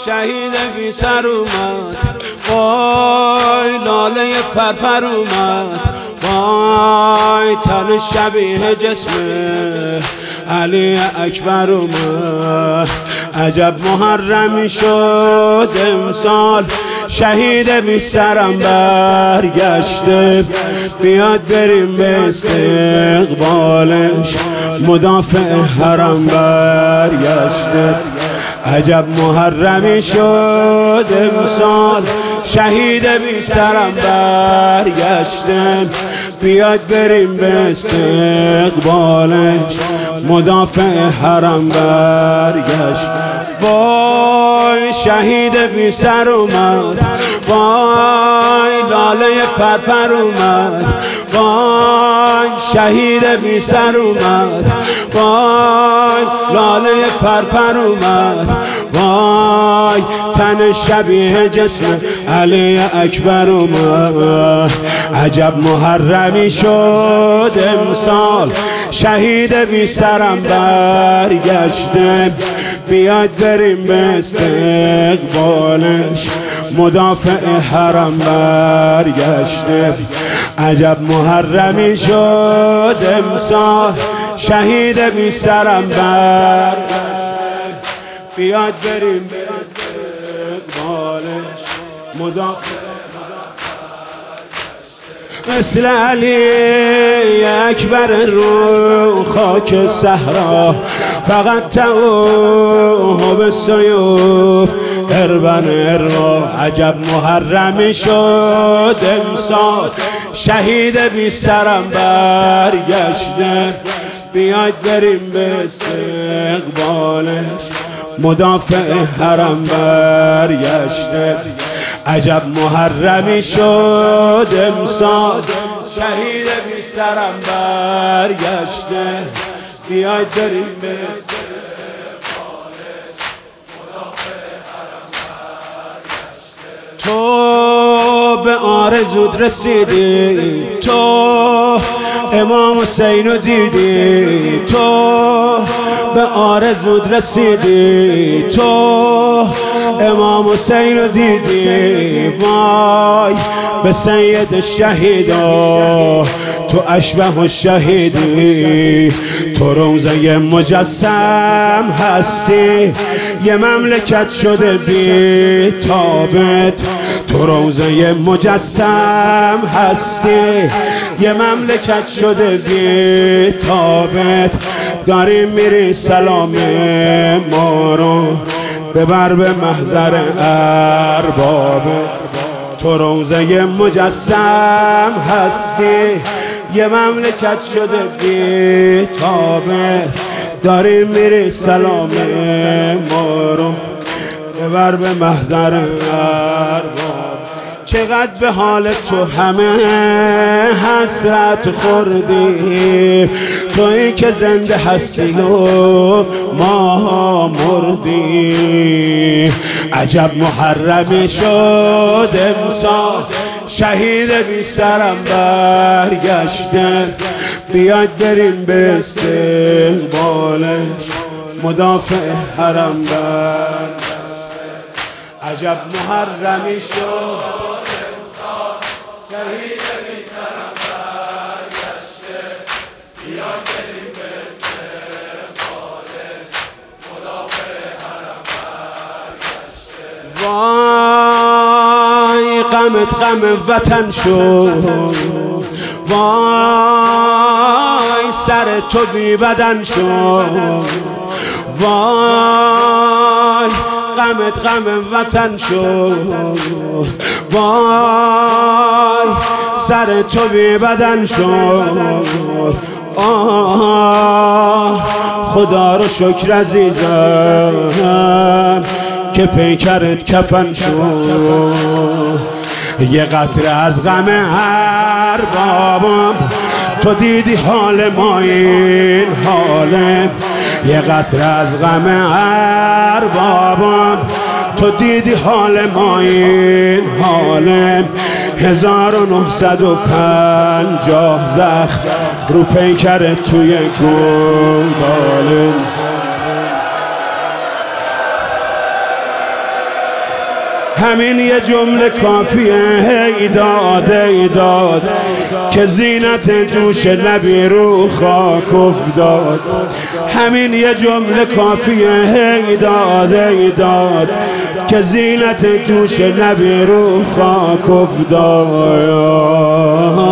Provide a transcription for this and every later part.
شهید بی سر اومد، وای لاله پرپر اومد، وای تن شبیه جسم علی اکبر اومد. عجب محرمی شد امسال، شهید بی سرم برگشته، بیاد بریم به استقبالش، مدافع حرم برگشته. عجب محرمی شد امسال، شهید بی سرم برگشته، بیاد بریم به استقبالش، مدافع حرم برگشت. وای شهید بی سر اومد، وای لاله پرپر اومد، وای شهید بی سر اومد، وای لاله پرپر اومد، وای تن شبیه جسم علی اکبر اومد. عجب محرمی شد امسال، شهید بی سرم برگشته، بیاد بریم به استقبالش، مدافع حرم برگشته. عجب محرمی شد امسال، شهید بی سرم برگشته، بیاد بریم به استقبالش، مدافع مثل علی اکبر رو خاک صحرا، فقط توه سیوف اربن اروا. عجب محرمی شد امسال، شهید بی سرم برگشته، بیاید بریم به استقبالش، مدافع حرم برگشته. عجب محرمی شد امسال، شهید بی سرم برگشته، بیاید بریم به استقبالش، مدافع حرم برگشته. تو به آرزوت رسیدی، تو امام حسین رو دیدی، تو به آرزوت رسیدی، تو امام حسین رو دیدی. وای به سید الشهیدا، تو اشبه الشهیدی، تو روضه مجسم هستی، یه مملکت شده بی تابت. تو روضه مجسم هستی، یه مملکت شده بی تابت. داریم میری سلام ما رو ببر به محضر اربابه. تو روضه مجسم هستی، یه مملکت شده بی تابه. داریم میری سلام ما رو ببر به محضر اربابه. چقدر به حال تو همه حسرت خوردیم، تویی که زنده هستی و ما مردیم. عجب محرمی شد امسال، شهید بی سرم برگشته، بیاد بریم به استقبالش، مدافع حرم برگشته. عجب محرمی شد امسال، شهید بی سرم برگشته، بیاد بریم به استقبالش، مدافع حرم برگشته. وای غمت غم وطن شد، وای سر تو بی بدن شد، وای غمت غم وطن شد، وای سر تو بی بدن شد. خدا رو شکر عزیزم که پیکرت کفن شد. یه قطره از غم هر بابم، تو دیدی حال ما این حاله. یه قطره از غم هر بابم، تو دیدی حال ما این حاله. 1950 زخم رو پیکر توی گلباله. همین یه جمله کافیه ای داد ای داد که زینت دوش نبی رو خاک افتاد. همین یه جمله کافیه ای داد ای داد که زینت دوش نبی رو خاک افتاد.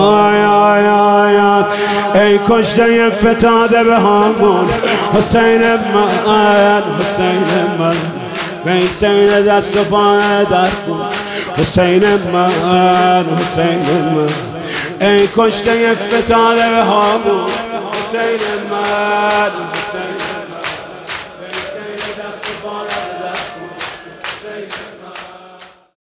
ای کشته فتاده به هامون حسین من، حسین من، حسین دست و پای در کن حسین من، حسین من. ای کشته فتاده به هامون حسین من، حسین